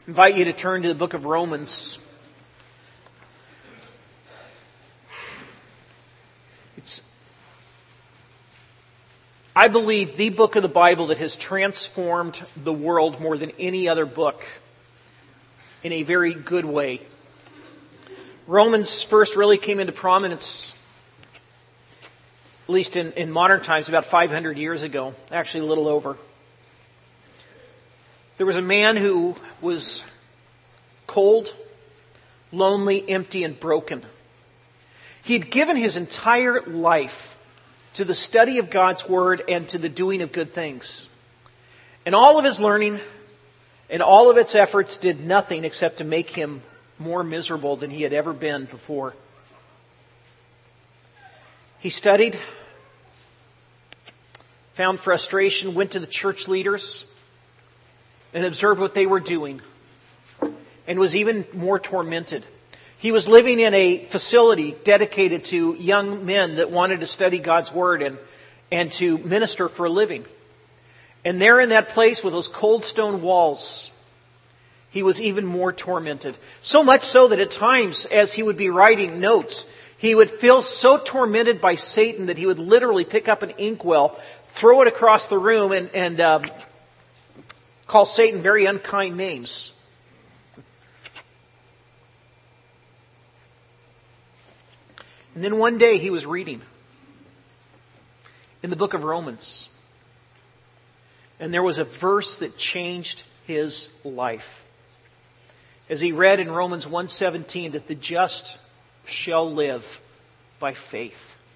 I invite you to turn to the book of Romans. It's, I believe, the book of the Bible that has transformed the world more than any other book in a very good way. Romans first really came into prominence, at least in modern times, about 500 years ago, actually a little over. There was a man who was cold, lonely, empty, and broken. He had given his entire life to the study of God's Word and to the doing of good things. And all of his learning and all of its efforts did nothing except to make him more miserable than he had ever been before. He studied, found frustration, went to the church leaders, and observed what they were doing, and was even more tormented. He was living in a facility dedicated to young men that wanted to study God's Word and to minister for a living. And there in that place with those cold stone walls, he was even more tormented. So much so that at times, as he would be writing notes, he would feel so tormented by Satan that he would literally pick up an inkwell, throw it across the room, and call Satan very unkind names. And then one day he was reading in the book of Romans. And there was a verse that changed his life. As he read in Romans 1:17 that the just shall live by faith.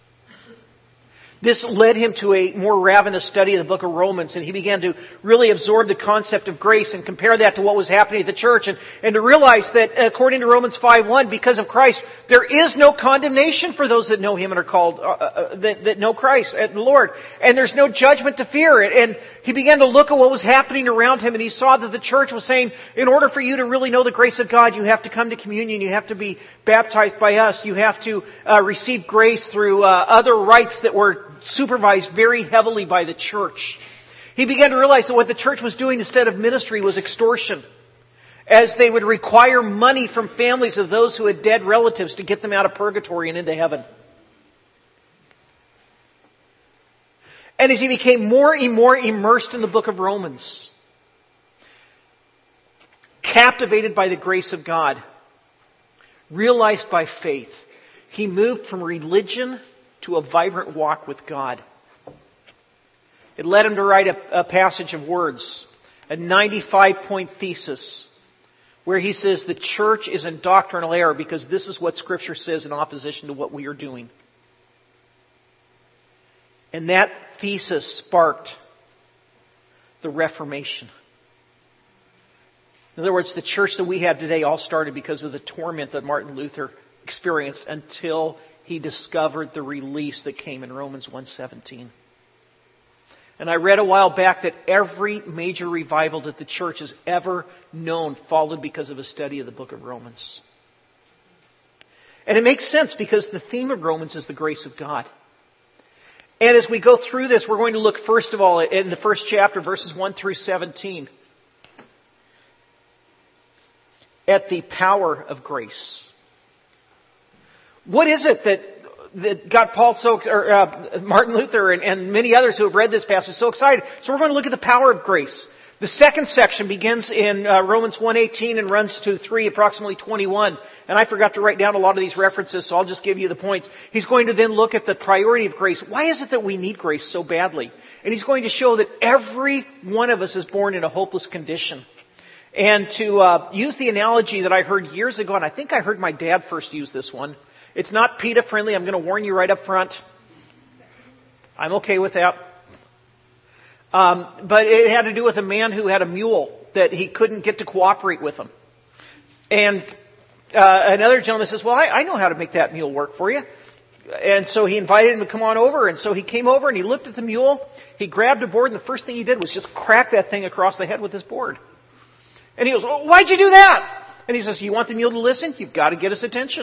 This led him to a more ravenous study of the book of Romans, and he began to really absorb the concept of grace and compare that to what was happening at the church, and to realize that according to Romans 5:1, because of Christ, there is no condemnation for those that know Him and are called, that know Christ, the Lord, and there's no judgment to fear. And he began to look at what was happening around him, and he saw that the church was saying, in order for you to really know the grace of God, you have to come to communion, you have to be baptized by us, you have to receive grace through other rites that were supervised very heavily by the church. He began to realize that what the church was doing instead of ministry was extortion, as they would require money from families of those who had dead relatives to get them out of purgatory and into heaven. And as he became more and more immersed in the book of Romans, captivated by the grace of God, realized by faith, he moved from religion to a vibrant walk with God. It led him to write a passage of words, a 95-point thesis, where he says the church is in doctrinal error because this is what Scripture says in opposition to what we are doing. And that thesis sparked the Reformation. In other words, the church that we have today all started because of the torment that Martin Luther experienced until he discovered the release that came in Romans 1:17. And I read a while back that every major revival that the church has ever known followed because of a study of the book of Romans. And it makes sense because the theme of Romans is the grace of God. And as we go through this, we're going to look first of all in the first chapter, verses 1 through 17, at the power of grace. What is it that got Martin Luther and many others who have read this passage so excited? So we're going to look at the power of grace. The second section begins in Romans 1:18 and runs to approximately 21. And I forgot to write down a lot of these references, so I'll just give you the points. He's going to then look at the priority of grace. Why is it that we need grace so badly? And he's going to show that every one of us is born in a hopeless condition. And to use the analogy that I heard years ago, and I think I heard my dad first use this one. It's not PETA friendly. I'm going to warn you right up front. I'm okay with that. But it had to do with a man who had a mule that he couldn't get to cooperate with him. And another gentleman says, well, I know how to make that mule work for you. And so he invited him to come on over. And so he came over and he looked at the mule. He grabbed a board, and the first thing he did was just crack that thing across the head with his board. And he goes, well, why'd you do that? And he says, you want the mule to listen? You've got to get his attention.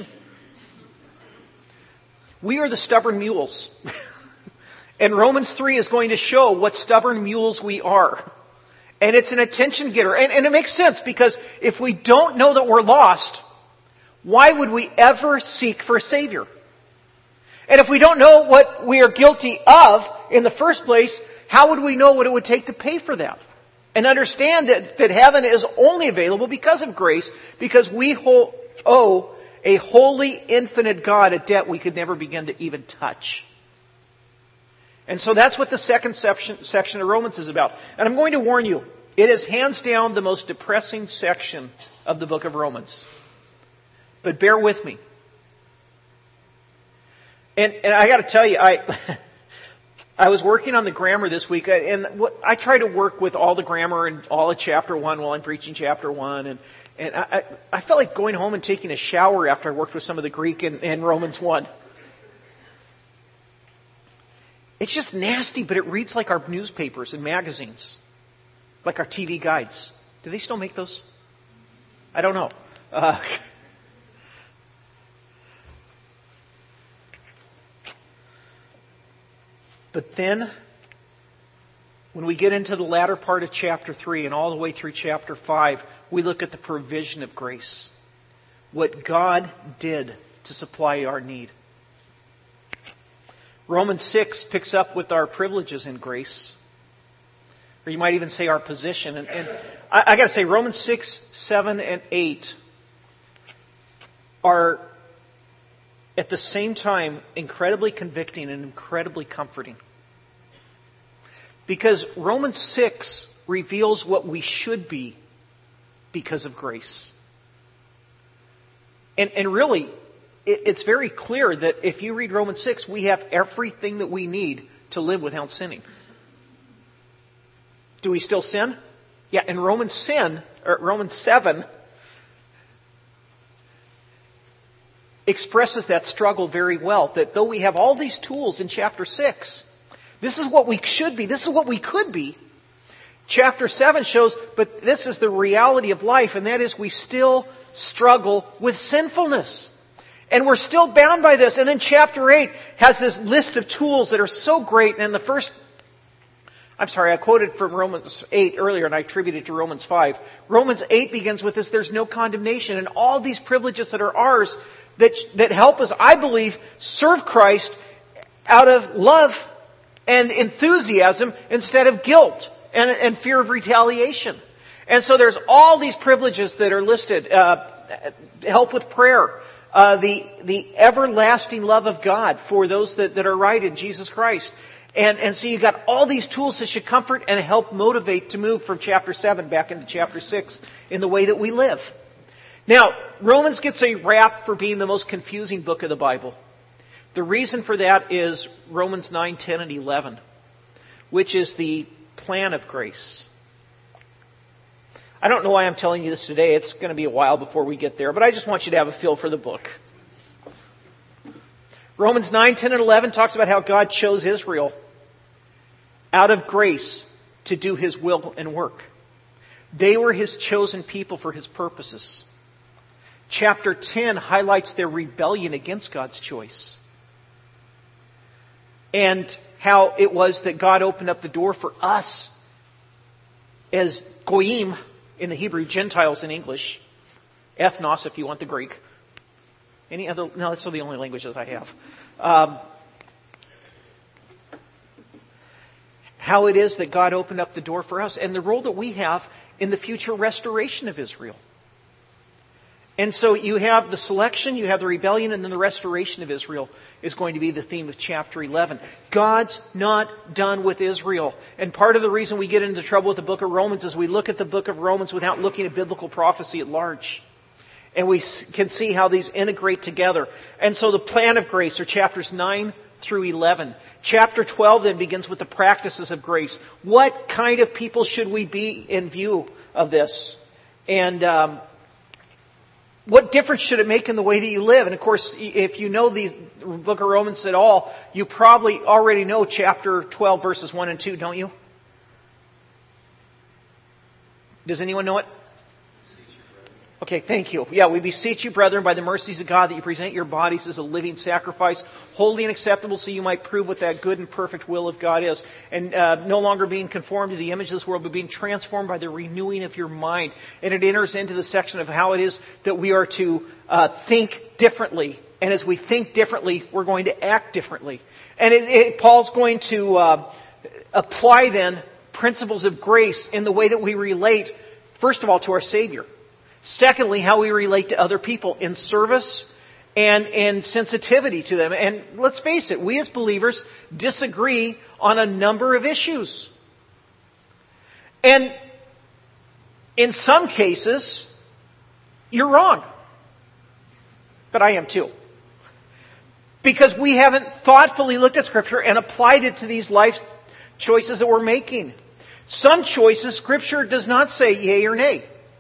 We are the stubborn mules. And Romans 3 is going to show what stubborn mules we are. And it's an attention getter. And it makes sense, because if we don't know that we're lost, why would we ever seek for a Savior? And if we don't know what we are guilty of in the first place, how would we know what it would take to pay for that? And understand that heaven is only available because of grace, because we owe a holy, infinite God a debt we could never begin to even touch. And so that's what the second section of Romans is about. And I'm going to warn you, it is hands down the most depressing section of the book of Romans. But bear with me. And I got to tell you, I was working on the grammar this week, and I try to work with all the grammar and all of chapter 1 while I'm preaching chapter 1. And I felt like going home and taking a shower after I worked with some of the Greek in Romans 1. It's just nasty, but it reads like our newspapers and magazines, like our TV guides. Do they still make those? I don't know. But then, when we get into the latter part of chapter 3 and all the way through chapter 5, we look at the provision of grace. What God did to supply our need. Romans 6 picks up with our privileges in grace. Or you might even say our position. And I got to say, Romans 6, 7, and 8 are at the same time incredibly convicting and incredibly comforting. Because Romans 6 reveals what we should be because of grace. And really, it's very clear that if you read Romans 6, we have everything that we need to live without sinning. Do we still sin? Yeah, and Romans 7 expresses that struggle very well. That though we have all these tools in chapter 6, this is what we should be, this is what we could be. Chapter 7 shows, but this is the reality of life, and that is we still struggle with sinfulness. And we're still bound by this. And then chapter 8 has this list of tools that are so great. And I quoted from Romans 8 earlier and I attributed it to Romans 5. Romans 8 begins with this, there's no condemnation. And all these privileges that are ours that help us, I believe, serve Christ out of love and enthusiasm instead of guilt and fear of retaliation. And so there's all these privileges that are listed. Help with prayer. The everlasting love of God for those that are right in Jesus Christ. And so you've got all these tools that should comfort and help motivate to move from chapter 7 back into chapter 6 in the way that we live. Now, Romans gets a rap for being the most confusing book of the Bible. The reason for that is Romans 9, 10, and 11, which is the plan of grace. I don't know why I'm telling you this today. It's going to be a while before we get there, but I just want you to have a feel for the book. Romans 9, 10, and 11 talks about how God chose Israel out of grace to do His will and work. They were His chosen people for His purposes. Chapter 10 highlights their rebellion against God's choice. And how it was that God opened up the door for us as goyim in the Hebrew, Gentiles in English, ethnos if you want the Greek. Any other? No, that's the only languages I have. How it is that God opened up the door for us and the role that we have in the future restoration of Israel. And so you have the selection, you have the rebellion, and then the restoration of Israel is going to be the theme of chapter 11. God's not done with Israel. And part of the reason we get into trouble with the book of Romans is we look at the book of Romans without looking at biblical prophecy at large. And we can see how these integrate together. And so the plan of grace are chapters 9 through 11. Chapter 12 then begins with the practices of grace. What kind of people should we be in view of this? And what difference should it make in the way that you live? And of course, if you know the book of Romans at all, you probably already know chapter 12 verses 1 and 2, don't you? Does anyone know it? Okay, thank you. Yeah, we beseech you, brethren, by the mercies of God, that you present your bodies as a living sacrifice, holy and acceptable, so you might prove what that good and perfect will of God is. And no longer being conformed to the image of this world, but being transformed by the renewing of your mind. And it enters into the section of how it is that we are to think differently. And as we think differently, we're going to act differently. And Paul's going to apply then principles of grace in the way that we relate, first of all, to our Savior. Secondly, how we relate to other people in service and in sensitivity to them. And let's face it, we as believers disagree on a number of issues. And in some cases, you're wrong. But I am too. Because we haven't thoughtfully looked at Scripture and applied it to these life choices that we're making. Some choices, Scripture does not say yea or nay.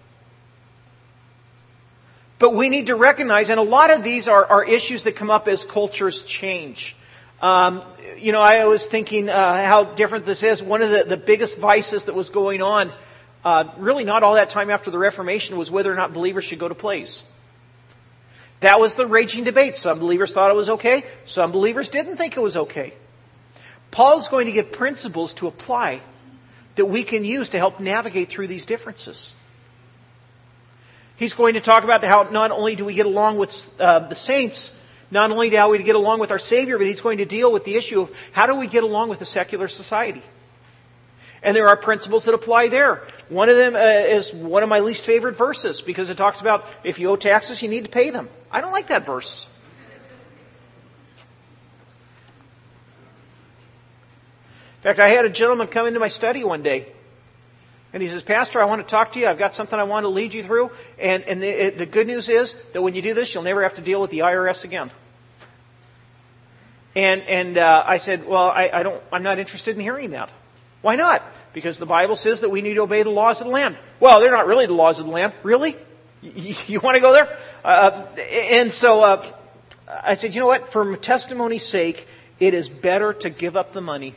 But we need to recognize, and a lot of these are issues that come up as cultures change. I was thinking how different this is. One of the biggest vices that was going on, really not all that time after the Reformation, was whether or not believers should go to plays. That was the raging debate. Some believers thought it was okay. Some believers didn't think it was okay. Paul's going to give principles to apply that we can use to help navigate through these differences. He's going to talk about how not only do we get along with the saints, not only do we get along with our Savior, but he's going to deal with the issue of how do we get along with the secular society. And there are principles that apply there. One of them is one of my least favorite verses because it talks about if you owe taxes, you need to pay them. I don't like that verse. In fact, I had a gentleman come into my study one day. And he says, Pastor, I want to talk to you. I've got something I want to lead you through. And the good news is that when you do this, you'll never have to deal with the IRS again. And I said, well, I'm not interested in hearing that. Why not? Because the Bible says that we need to obey the laws of the land. Well, they're not really the laws of the land. Really? You want to go there? And so I said, you know what? For testimony's sake, it is better to give up the money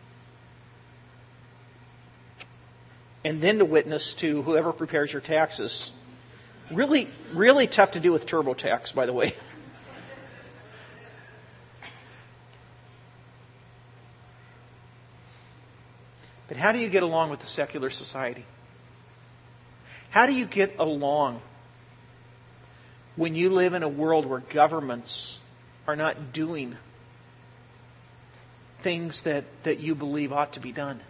and then to witness to whoever prepares your taxes. Really, really tough to do with TurboTax, by the way. But how do you get along with the secular society? How do you get along when you live in a world where governments are not doing things that you believe ought to be done?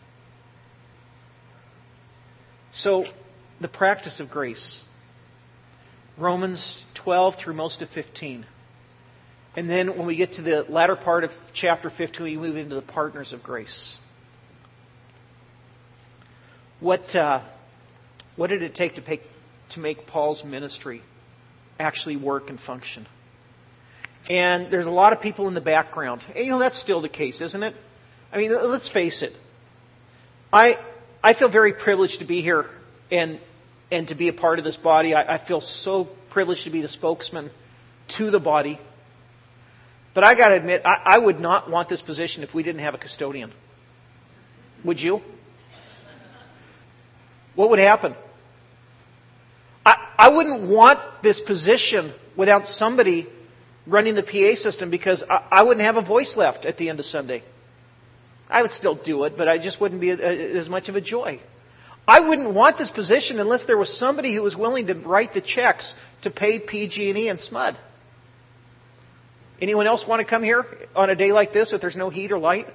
So, the practice of grace. Romans 12 through most of 15. And then when we get to the latter part of chapter 15, we move into the partners of grace. What did it take to make Paul's ministry actually work and function? And there's a lot of people in the background. And, that's still the case, isn't it? I mean, let's face it. I feel very privileged to be here and to be a part of this body. I feel so privileged to be the spokesman to the body. But I got to admit, I would not want this position if we didn't have a custodian. Would you? What would happen? I wouldn't want this position without somebody running the PA system because I wouldn't have a voice left at the end of Sunday. I would still do it, but I just wouldn't be as much of a joy. I wouldn't want this position unless there was somebody who was willing to write the checks to pay PG&E and SMUD. Anyone else want to come here on a day like this if there's no heat or light?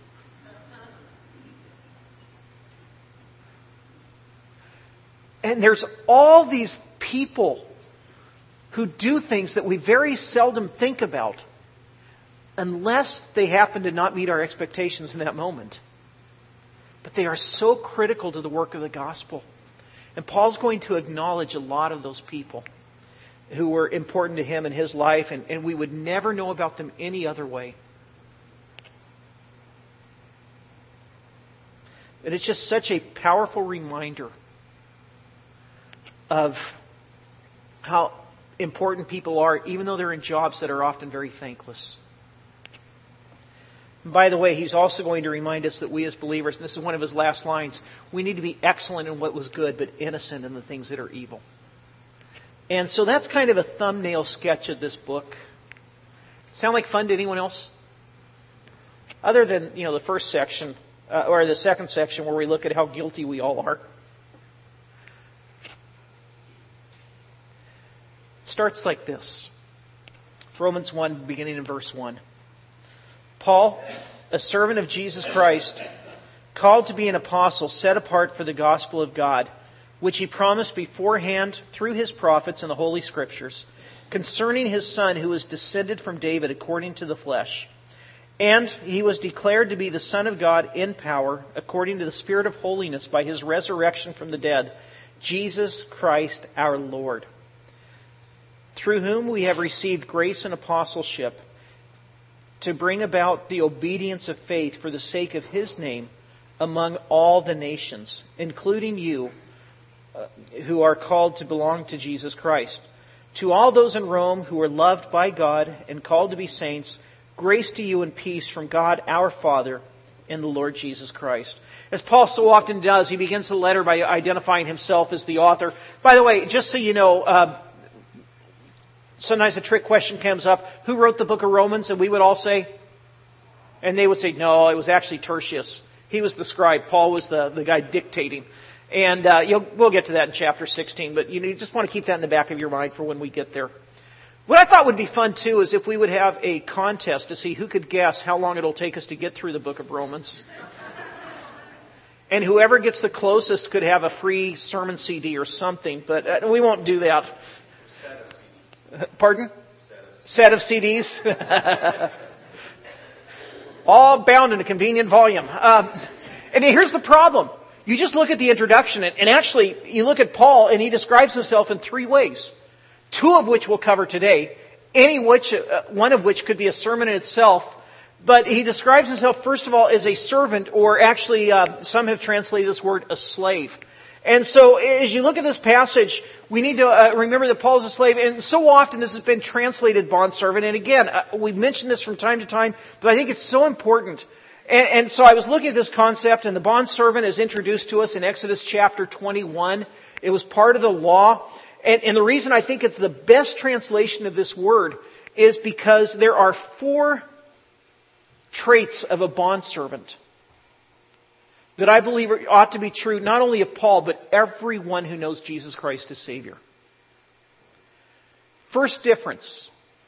And there's all these people who do things that we very seldom think about unless they happen to not meet our expectations in that moment. But they are so critical to the work of the gospel. And Paul's going to acknowledge a lot of those people who were important to him in his life, and we would never know about them any other way. And it's just such a powerful reminder of how important people are, even though they're in jobs that are often very thankless. And by the way, he's also going to remind us that we as believers, and this is one of his last lines, we need to be excellent in what was good, but innocent in the things that are evil. And so that's kind of a thumbnail sketch of this book. Sound like fun to anyone else? Other than, the first section, or the second section where we look at how guilty we all are. It starts like this. Romans 1, beginning in verse 1. Paul, a servant of Jesus Christ, called to be an apostle, set apart for the gospel of God, which he promised beforehand through his prophets in the Holy Scriptures, concerning his Son who was descended from David according to the flesh. And he was declared to be the Son of God in power, according to the Spirit of holiness, by his resurrection from the dead, Jesus Christ our Lord, through whom we have received grace and apostleship to bring about the obedience of faith for the sake of his name among all the nations, including you who are called to belong to Jesus Christ. To all those in Rome who are loved by God and called to be saints, grace to you and peace from God our Father and the Lord Jesus Christ. As Paul so often does, he begins the letter by identifying himself as the author. By the way, just so you know, sometimes a trick question comes up, who wrote the book of Romans? And we would all say, and they would say, no, it was actually Tertius. He was the scribe. Paul was the guy dictating. And we'll get to that in chapter 16, but you just want to keep that in the back of your mind for when we get there. What I thought would be fun, too, is if we would have a contest to see who could guess how long it'll take us to get through the book of Romans. And whoever gets the closest could have a free sermon CD or something, but we won't do that. Pardon? Set of CDs. All bound in a convenient volume. And here's the problem. You just look at the introduction, and actually, you look at Paul, and he describes himself in three ways. Two of which we'll cover today. One of which could be a sermon in itself. But he describes himself, first of all, as a servant, or actually, some have translated this word, a slave. And so, as you look at this passage, we need to remember that Paul is a slave. And so often this has been translated bondservant. And again, we've mentioned this from time to time, but I think it's so important. And so I was looking at this concept, and the bondservant is introduced to us in Exodus chapter 21. It was part of the law. And the reason I think it's the best translation of this word is because there are 4 traits of a bondservant that I believe ought to be true not only of Paul, but everyone who knows Jesus Christ as Savior. First difference,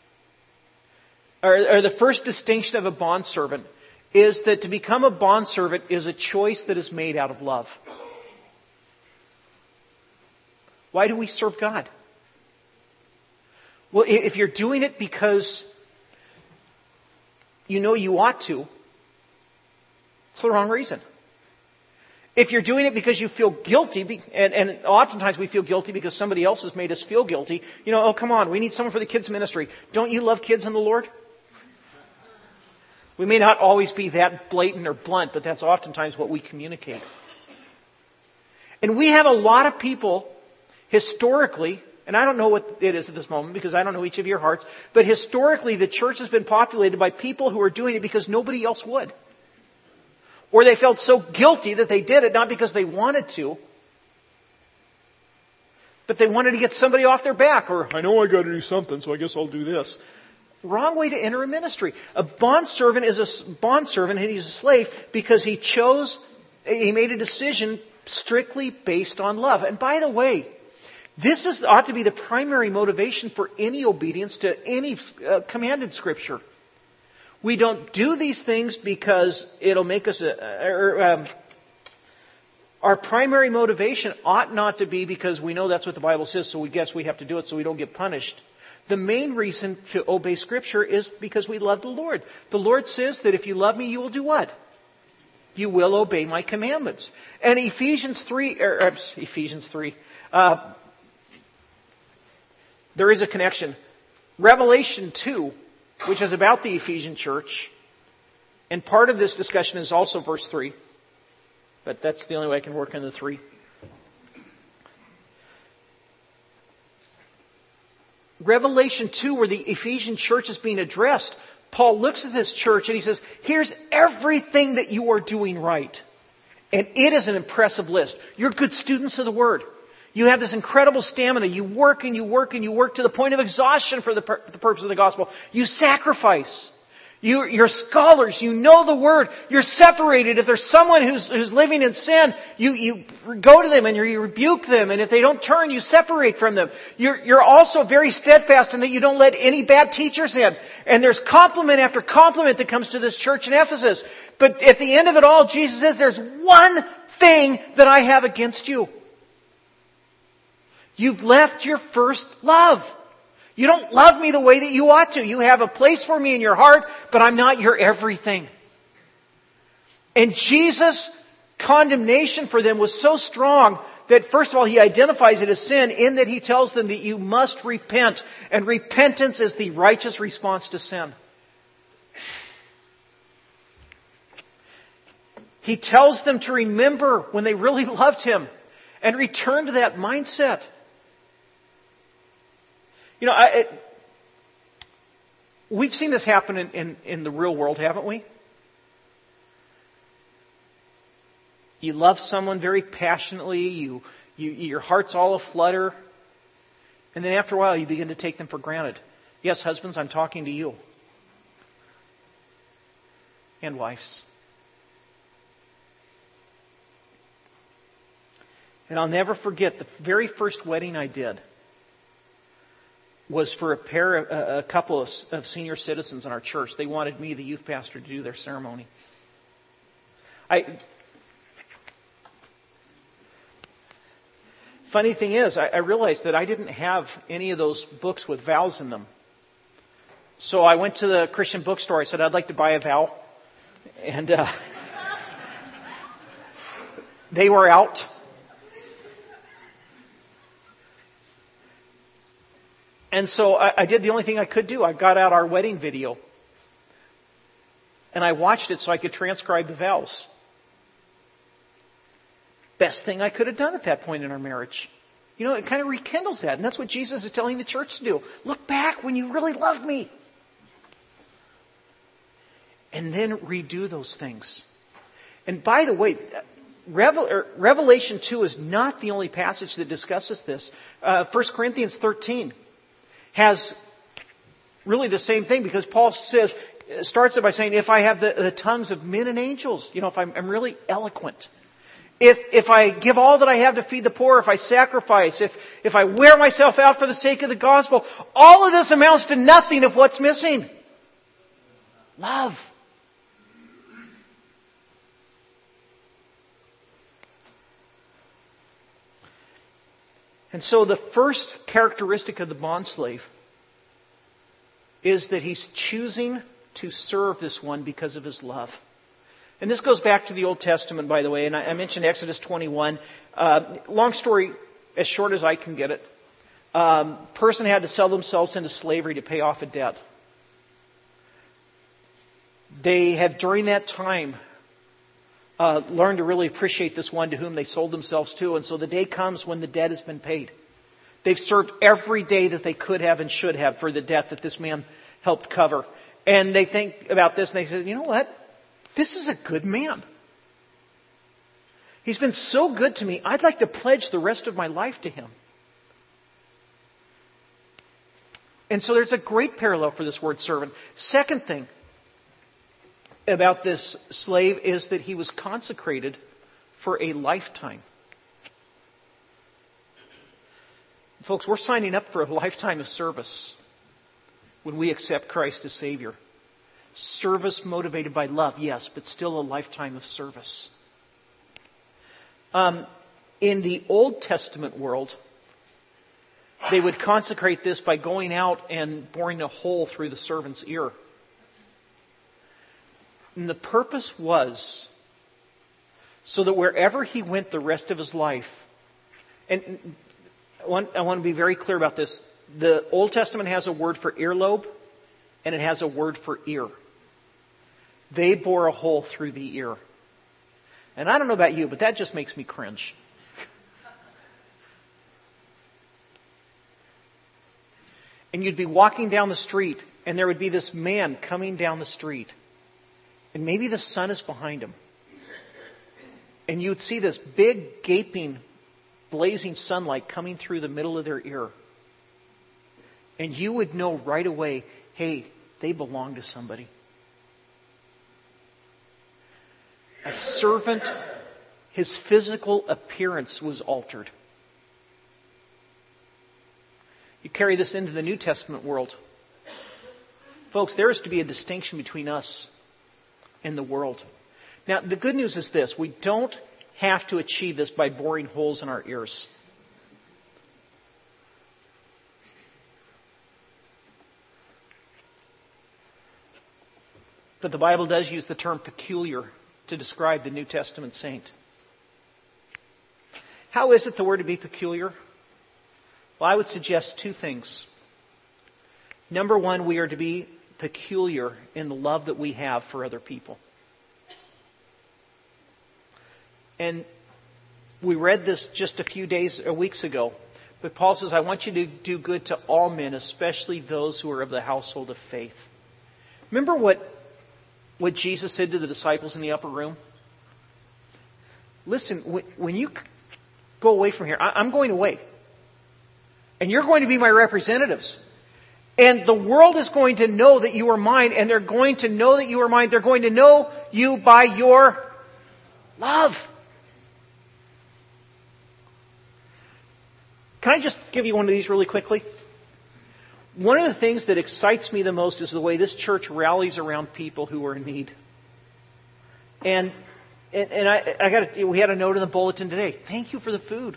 or the first distinction of a bondservant, is that to become a bondservant is a choice that is made out of love. Why do we serve God? Well, if you're doing it because you know you ought to, it's the wrong reason. If you're doing it because you feel guilty, and oftentimes we feel guilty because somebody else has made us feel guilty, oh, come on, we need someone for the kids' ministry. Don't you love kids in the Lord? We may not always be that blatant or blunt, but that's oftentimes what we communicate. And we have a lot of people, historically, and I don't know what it is at this moment because I don't know each of your hearts, but historically the church has been populated by people who are doing it because nobody else would. Or they felt so guilty that they did it, not because they wanted to, but they wanted to get somebody off their back. Or, I know I got to do something, so I guess I'll do this. Wrong way to enter a ministry. A bondservant is a bondservant, and he's a slave because he made a decision strictly based on love. And by the way, this ought to be the primary motivation for any obedience to any commanded Scripture. We don't do these things because it'll make us our primary motivation ought not to be because we know that's what the Bible says, so we guess we have to do it so we don't get punished. The main reason to obey Scripture is because we love the Lord. The Lord says that if you love me, you will do what? You will obey my commandments. And Ephesians 3, there is a connection. Revelation 2, which is about the Ephesian church, and part of this discussion is also verse 3, but that's the only way I can work in the 3. Revelation 2, where the Ephesian church is being addressed, Paul looks at this church and he says, here's everything that you are doing right. And it is an impressive list. You're good students of the Word. You have this incredible stamina. You work and you work and you work to the point of exhaustion for the purpose of the gospel. You sacrifice. You're scholars. You know the Word. You're separated. If there's someone who's living in sin, you go to them and you rebuke them. And if they don't turn, you separate from them. You're also very steadfast in that you don't let any bad teachers in. And there's compliment after compliment that comes to this church in Ephesus. But at the end of it all, Jesus says, there's one thing that I have against you. You've left your first love. You don't love me the way that you ought to. You have a place for me in your heart, but I'm not your everything. And Jesus' condemnation for them was so strong that, first of all, He identifies it as sin in that He tells them that you must repent. And repentance is the righteous response to sin. He tells them to remember when they really loved Him and return to that mindset. You know, we've seen this happen in the real world, haven't we? You love someone very passionately, your heart's all aflutter, and then after a while you begin to take them for granted. Yes, husbands, I'm talking to you. And wives. And I'll never forget the very first wedding I did was for a couple of senior citizens in our church. They wanted me, the youth pastor, to do their ceremony. Funny thing is, I realized that I didn't have any of those books with vows in them. So I went to the Christian bookstore. I said, I'd like to buy a vow. And they were out. And so I did the only thing I could do. I got out our wedding video. And I watched it so I could transcribe the vows. Best thing I could have done at that point in our marriage. You know, it kind of rekindles that. And that's what Jesus is telling the church to do. Look back when you really loved me. And then redo those things. And by the way, Revelation 2 is not the only passage that discusses this. 1 Corinthians 13 has really the same thing, because Paul starts it by saying, if I have the tongues of men and angels, you know, if I'm really eloquent, if I give all that I have to feed the poor, if I sacrifice, if I wear myself out for the sake of the gospel, all of this amounts to nothing if what's missing? Love. And so the first characteristic of the bondslave is that he's choosing to serve this one because of his love. And this goes back to the Old Testament, by the way, and I mentioned Exodus 21. Long story, as short as I can get it. Person had to sell themselves into slavery to pay off a debt. They have, during that time, learn to really appreciate this one to whom they sold themselves to. And so the day comes when the debt has been paid. They've served every day that they could have and should have for the debt that this man helped cover. And they think about this and they say, you know what? This is a good man. He's been so good to me. I'd like to pledge the rest of my life to him. And so there's a great parallel for this word servant. Second thing about this slave is that he was consecrated for a lifetime. Folks, we're signing up for a lifetime of service when we accept Christ as Savior. Service motivated by love, yes, but still a lifetime of service. In the Old Testament world, they would consecrate this by going out and boring a hole through the servant's ear. And the purpose was so that wherever he went the rest of his life, and I want to be very clear about this. The Old Testament has a word for earlobe, and it has a word for ear. They bore a hole through the ear. And I don't know about you, but that just makes me cringe. And you'd be walking down the street, and there would be this man coming down the street. And maybe the sun is behind him. And you'd see this big, gaping blazing sunlight coming through the middle of their ear. And you would know right away, hey, they belong to somebody. A servant, his physical appearance was altered. You carry this into the New Testament world. Folks, there is to be a distinction between us and the world. Now, the good news is this. We don't have to achieve this by boring holes in our ears. But the Bible does use the term peculiar to describe the New Testament saint. How is it that we're to be peculiar? Well, I would suggest two things. Number one, we are to be peculiar in the love that we have for other people. And we read this just a few weeks ago. But Paul says, I want you to do good to all men, especially those who are of the household of faith. Remember what Jesus said to the disciples in the upper room? Listen, when you go away from here, I'm going away. And you're going to be my representatives. And the world is going to know that you are mine. And they're going to know that you are mine. They're going to know you by your love. Can I just give you one of these really quickly? One of the things that excites me the most is the way this church rallies around people who are in need. And we had a note in the bulletin today. Thank you for the food.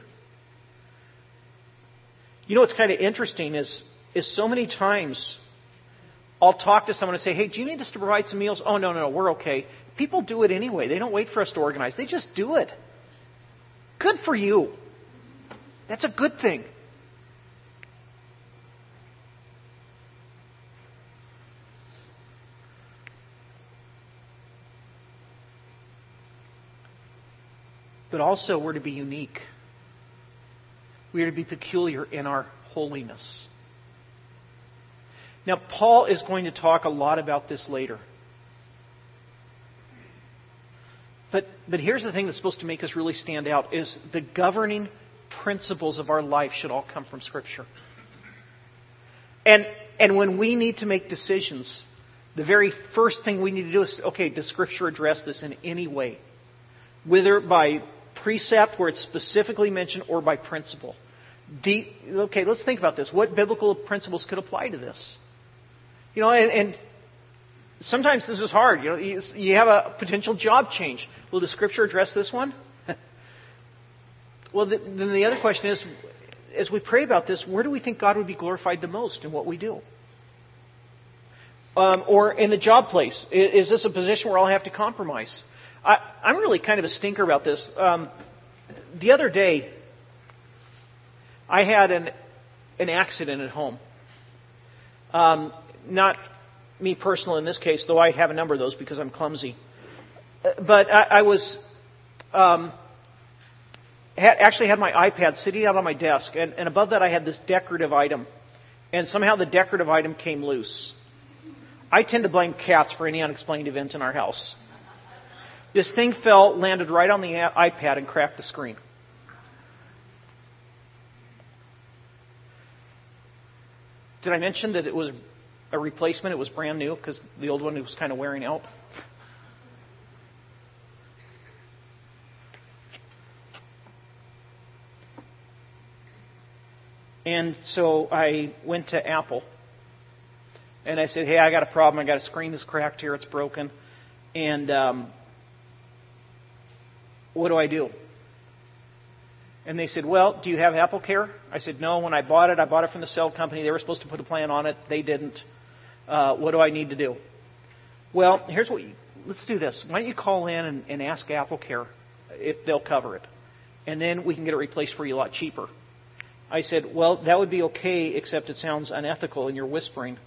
You know what's kind of interesting is so many times I'll talk to someone and say, hey, do you need us to provide some meals? Oh, no, we're okay. People do it anyway. They don't wait for us to organize. They just do it. Good for you. That's a good thing. But also we're to be unique. We are to be peculiar in our holiness. Now, Paul is going to talk a lot about this later. But here's the thing that's supposed to make us really stand out is the governing principles of our life should all come from Scripture. And when we need to make decisions, the very first thing we need to do is, okay, does Scripture address this in any way? Whether by precept where it's specifically mentioned or by principle. Okay, let's think about this. What biblical principles could apply to this? You know, and sometimes this is hard. You know, you have a potential job change. Will the Scripture address this one? Well, then the other question is, as we pray about this, where do we think God would be glorified the most in what we do? Or in the job place, is this a position where I'll have to compromise? I'm really kind of a stinker about this. The other day, I had an accident at home. Not me personally in this case, though I have a number of those because I'm clumsy. But I was actually had my iPad sitting out on my desk, and above that I had this decorative item, and somehow the decorative item came loose. I tend to blame cats for any unexplained event in our house. This thing landed right on the iPad and cracked the screen. Did I mention that it was a replacement? It was brand new because the old one was kind of wearing out. And so I went to Apple and I said, hey, I got a problem. I got a screen that's cracked here. It's broken. And what do I do? And they said, well, do you have Apple Care? I said, no. When I bought it from the cell company. They were supposed to put a plan on it. They didn't. What do I need to do? Well, let's do this. Why don't you call in and ask Apple Care if they'll cover it? And then we can get it replaced for you a lot cheaper. I said, well, that would be okay, except it sounds unethical and you're whispering.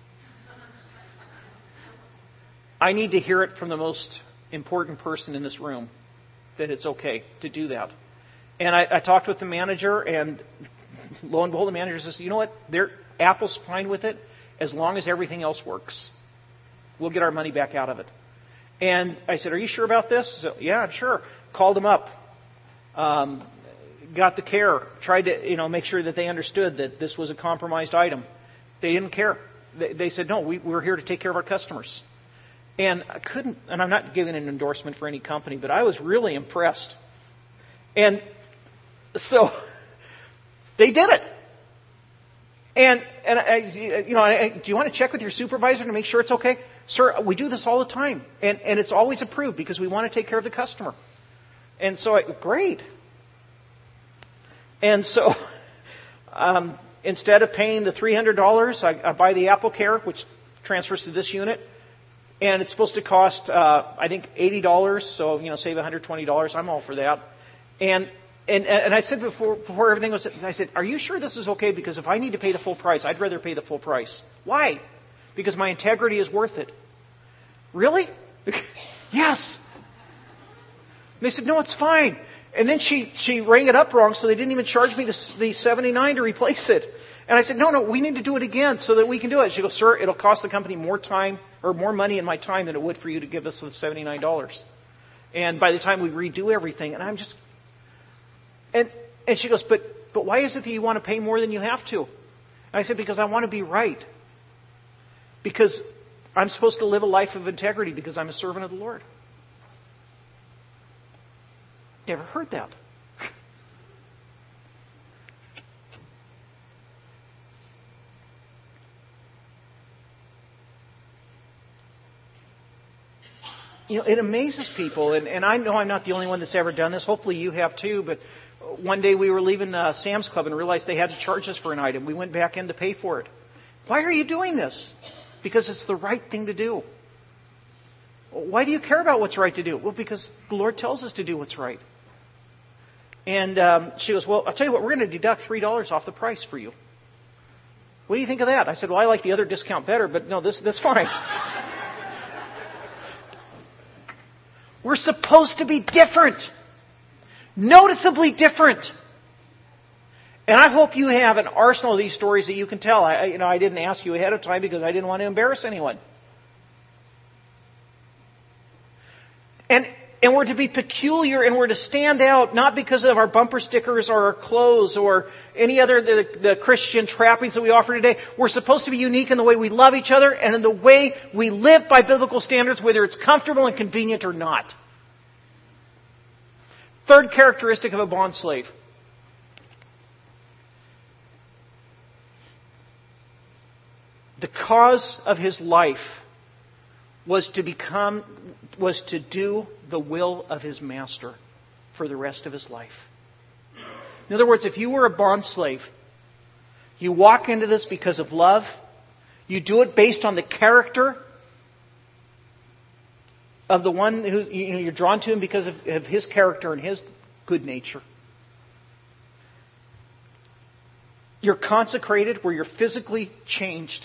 I need to hear it from the most important person in this room that it's okay to do that. And I talked with the manager, and lo and behold, the manager says, you know what? Apple's fine with it as long as everything else works. We'll get our money back out of it. And I said, are you sure about this? So, yeah, I'm sure. Called him up. got the care, tried to make sure that they understood that this was a compromised item. They didn't care. They said, no, we're here to take care of our customers. And and I'm not giving an endorsement for any company, but I was really impressed. And so they did it. And do you want to check with your supervisor to make sure it's okay? Sir, we do this all the time. And it's always approved because we want to take care of the customer. And so, great. And so, instead of paying the $300, I buy the AppleCare, which transfers to this unit. And it's supposed to cost, I think, $80. So, save $120. I'm all for that. And I said before everything was, I said, are you sure this is okay? Because if I need to pay the full price, I'd rather pay the full price. Why? Because my integrity is worth it. Really? Yes. And they said, no, it's fine. And then she rang it up wrong, so they didn't even charge me the $79 to replace it. And I said, no, we need to do it again so that we can do it. She goes, sir, it'll cost the company more time or more money in my time than it would for you to give us the $79. And by the time we redo everything, and I'm just... And she goes, but why is it that you want to pay more than you have to? And I said, because I want to be right. Because I'm supposed to live a life of integrity because I'm a servant of the Lord. Never heard that. It amazes people, and I know I'm not the only one that's ever done this. Hopefully you have too, but one day we were leaving Sam's Club and realized they had to charge us for an item. We went back in to pay for it. Why are you doing this? Because it's the right thing to do. Why do you care about what's right to do? Well, because the Lord tells us to do what's right. And she goes, well, I'll tell you what, we're going to deduct $3 off the price for you. What do you think of that? I said, well, I like the other discount better, but no, that's fine. We're supposed to be different. Noticeably different. And I hope you have an arsenal of these stories that you can tell. I didn't ask you ahead of time because I didn't want to embarrass anyone. And we're to be peculiar and we're to stand out not because of our bumper stickers or our clothes or any other the Christian trappings that we offer today. We're supposed to be unique in the way we love each other and in the way we live by biblical standards, whether it's comfortable and convenient or not. Third characteristic of a bondslave. The cause of his life was to do the will of his master for the rest of his life. In other words, if you were a bondslave, you walk into this because of love. You do it based on the character of the one who you're drawn to him because of his character and his good nature. You're consecrated where you're physically changed.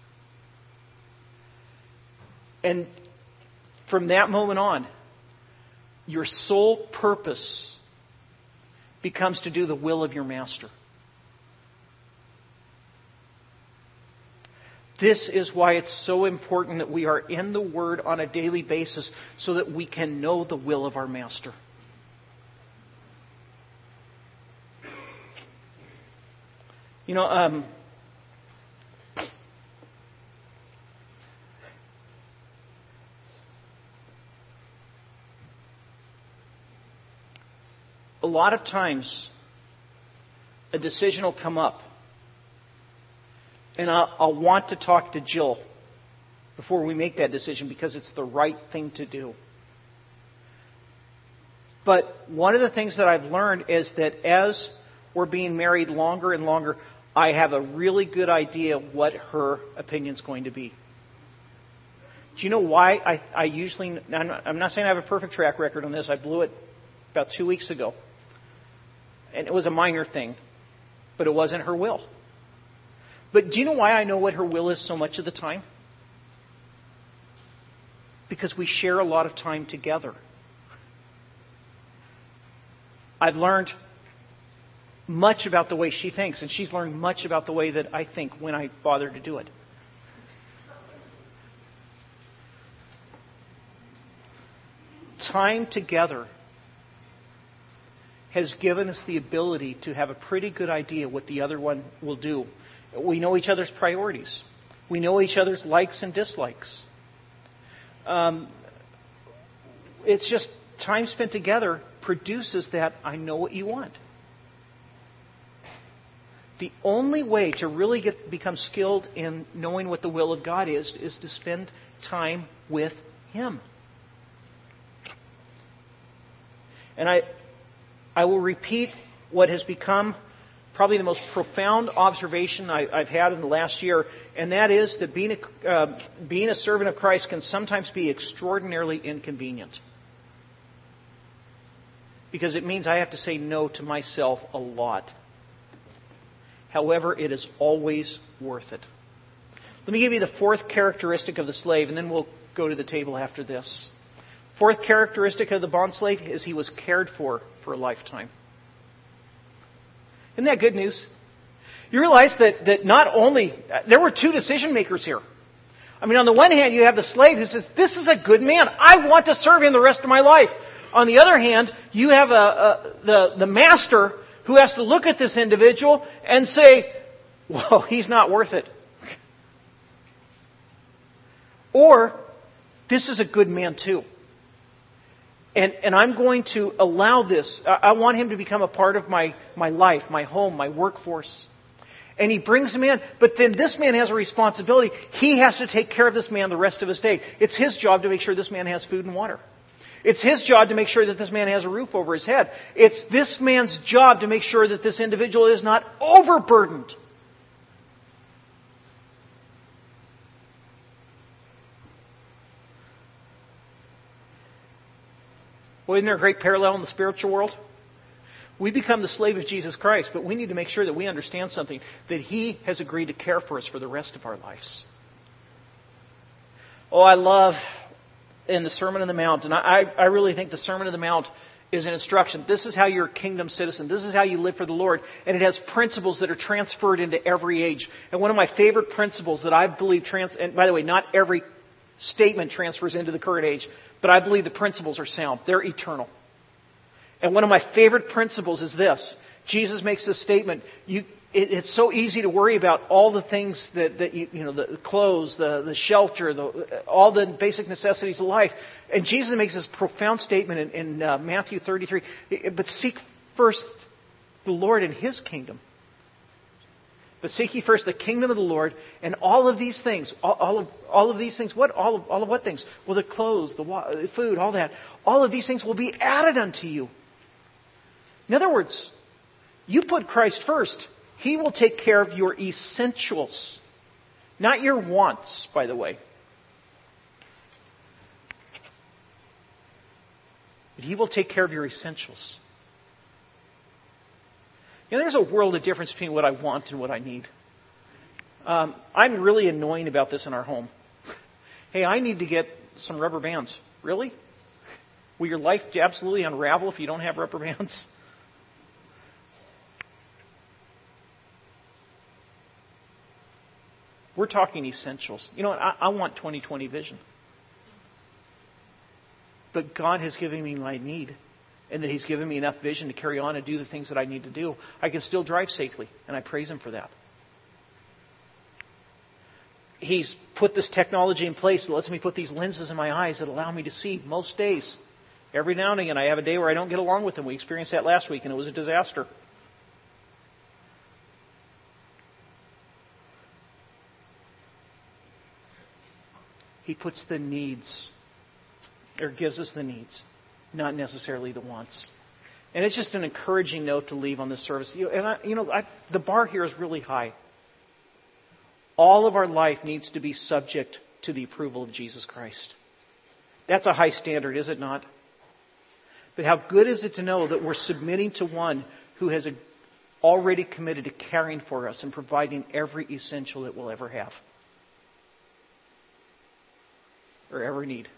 And from that moment on, your sole purpose becomes to do the will of your master. This is why it's so important that we are in the Word on a daily basis so that we can know the will of our master. A lot of times, a decision will come up, and I'll want to talk to Jill before we make that decision because it's the right thing to do. But one of the things that I've learned is that as we're being married longer and longer, I have a really good idea what her opinion's going to be. Do you know why I usually... I'm not saying I have a perfect track record on this. I blew it about 2 weeks ago. And it was a minor thing, but it wasn't her will. But do you know why I know what her will is so much of the time? Because we share a lot of time together. I've learned much about the way she thinks, and she's learned much about the way that I think when I bother to do it. Time together has given us the ability to have a pretty good idea what the other one will do. We know each other's priorities. We know each other's likes and dislikes. It's just time spent together produces that I know what you want. The only way to really become skilled in knowing what the will of God is to spend time with Him. And I will repeat what has become probably the most profound observation I've had in the last year, and that is that being a servant of Christ can sometimes be extraordinarily inconvenient. Because it means I have to say no to myself a lot. However, it is always worth it. Let me give you the fourth characteristic of the slave, and then we'll go to the table after this. Fourth characteristic of the bondslave is he was cared for a lifetime. Isn't that good news? You realize that not only... There were two decision makers here. I mean, on the one hand, you have the slave who says, this is a good man. I want to serve him the rest of my life. On the other hand, you have the master who has to look at this individual and say, well, he's not worth it. Or, this is a good man too. And I'm going to allow this. I want him to become a part of my life, my home, my workforce. And he brings him in. But then this man has a responsibility. He has to take care of this man the rest of his day. It's his job to make sure this man has food and water. It's his job to make sure that this man has a roof over his head. It's this man's job to make sure that this individual is not overburdened. Well, isn't there a great parallel in the spiritual world? We become the slave of Jesus Christ, but we need to make sure that we understand something, that He has agreed to care for us for the rest of our lives. Oh, I love in the Sermon on the Mount, and I really think the Sermon on the Mount is an instruction. This is how you're a kingdom citizen. This is how you live for the Lord. And it has principles that are transferred into every age. And one of my favorite principles that I believe and by the way, not every statement transfers into the current age, but I believe the principles are sound. They're eternal. And one of my favorite principles is this. Jesus makes this statement. It's so easy to worry about all the things that the clothes, the shelter, all the basic necessities of life. And Jesus makes this profound statement in Matthew 33. But seek first the Lord and His kingdom. But seek ye first the kingdom of the Lord, and all of these things, all of these things, all of what things? Well, the clothes, the food, all that. All of these things will be added unto you. In other words, you put Christ first. He will take care of your essentials. Not your wants, by the way. But He will take care of your essentials. You know, there's a world of difference between what I want and what I need. I'm really annoying about this in our home. Hey, I need to get some rubber bands. Really? Will your life absolutely unravel if you don't have rubber bands? We're talking essentials. You know what? I want 20/20 vision. But God has given me my need. And that He's given me enough vision to carry on and do the things that I need to do. I can still drive safely. And I praise Him for that. He's put this technology in place that lets me put these lenses in my eyes that allow me to see most days. Every now and again I have a day where I don't get along with Him. We experienced that last week and it was a disaster. He puts the needs, or gives us the needs, not necessarily the wants. And it's just an encouraging note to leave on this service. The bar here is really high. All of our life needs to be subject to the approval of Jesus Christ. That's a high standard, is it not? But how good is it to know that we're submitting to one who has already committed to caring for us and providing every essential that we'll ever have or ever need.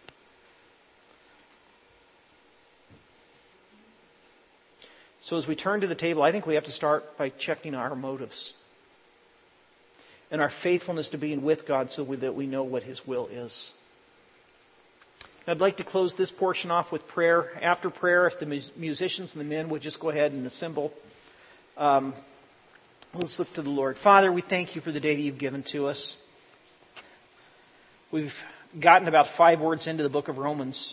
So as we turn to the table, I think we have to start by checking our motives and our faithfulness to being with God so that we know what His will is. I'd like to close this portion off with prayer. After prayer, if the musicians and the men would just go ahead and assemble, let's look to the Lord. Father, we thank you for the day that you've given to us. We've gotten about 5 words into the book of Romans.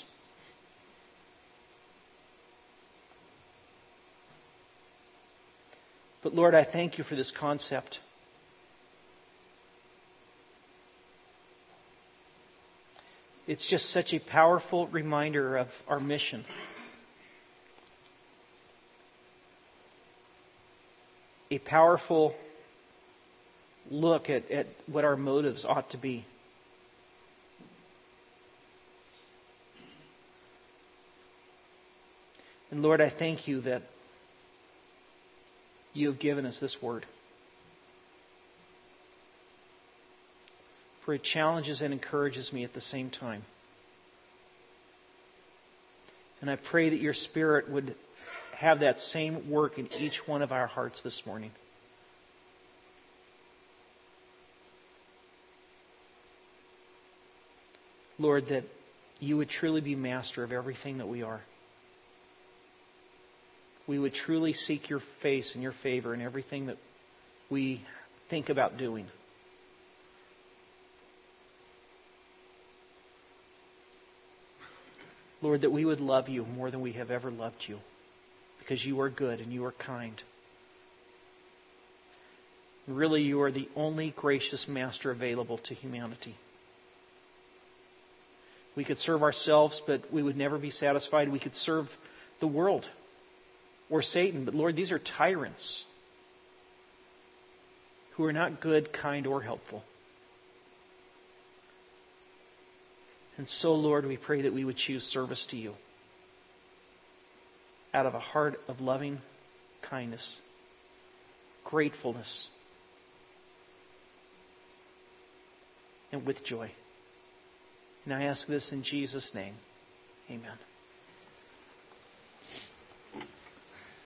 But Lord, I thank you for this concept. It's just such a powerful reminder of our mission. A powerful look at what our motives ought to be. And Lord, I thank you that you have given us this word. For it challenges and encourages me at the same time. And I pray that your Spirit would have that same work in each one of our hearts this morning. Lord, that you would truly be master of everything that we are. We would truly seek your face and your favor in everything that we think about doing. Lord, that we would love you more than we have ever loved you, because you are good and you are kind. Really, you are the only gracious master available to humanity. We could serve ourselves, but we would never be satisfied. We could serve the world or Satan. But Lord, these are tyrants who are not good, kind, or helpful. And so, Lord, we pray that we would choose service to you out of a heart of loving kindness, gratefulness, and with joy. And I ask this in Jesus' name. Amen.